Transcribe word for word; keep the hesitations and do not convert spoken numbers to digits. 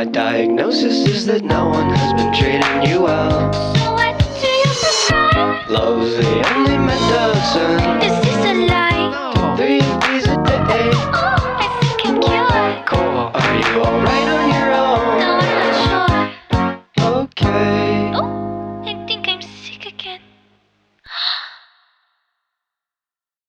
My diagnosis is that no one has been treating you well. So what do you prescribe? Love's the only medicine. Is